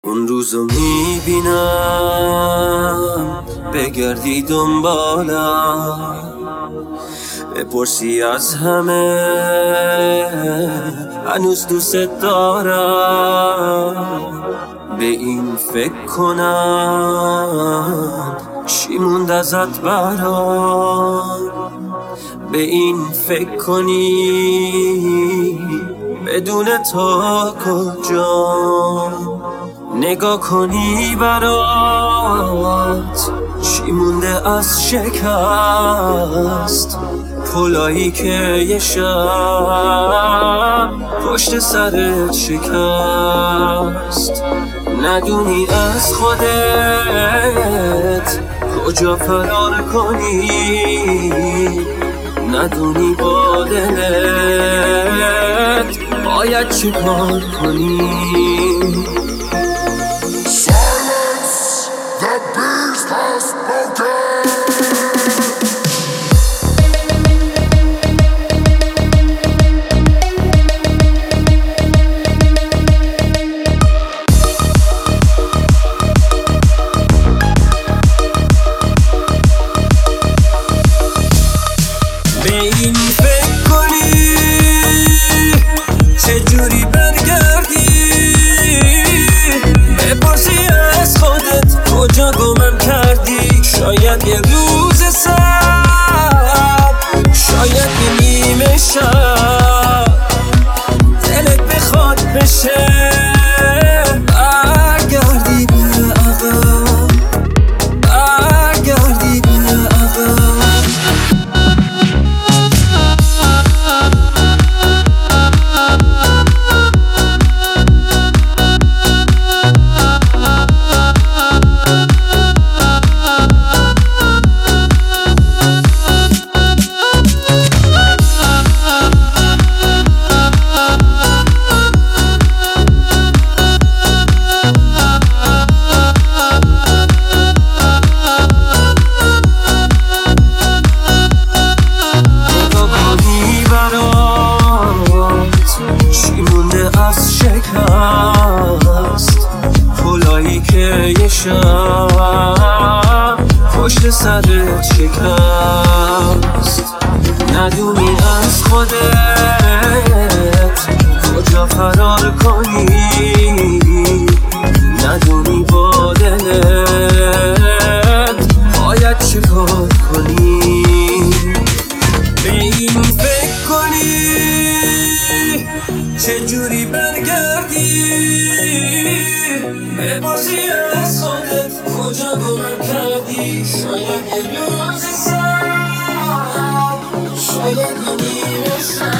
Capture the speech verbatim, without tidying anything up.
اون روزو میبینم بگردی دنبالم، بپرسی از همه هنوز دوست دارم. به این فکر کنم چی موند ازت برام، به این فکر کنی بدون تو کجا، نگاه کنی برات چی مونده از شکست، پلایی که یه شب پشت سرت شکست. ندونی از خودت کجا فرار کنی، ندونی با دلت باید چی کار کنی. به این فکر کنی چجوری برگردی، بپرسی از خودت کجا گمم کردی. شاید یه روز سب، شاید یه نیمه شب دلت بخواد بشه برگردی به عقب، برگردی به عقب. پلایی که یه شب پشت سرت شکست. ندونی از خودت کجا فرار کنی، ندونی با دلت باید چه کار کنی. به این فکر کنی چجوری برگردی، بپرسی از خودت کجا گمم کردی. شاید یه روز سر، شاید یه نیمه شب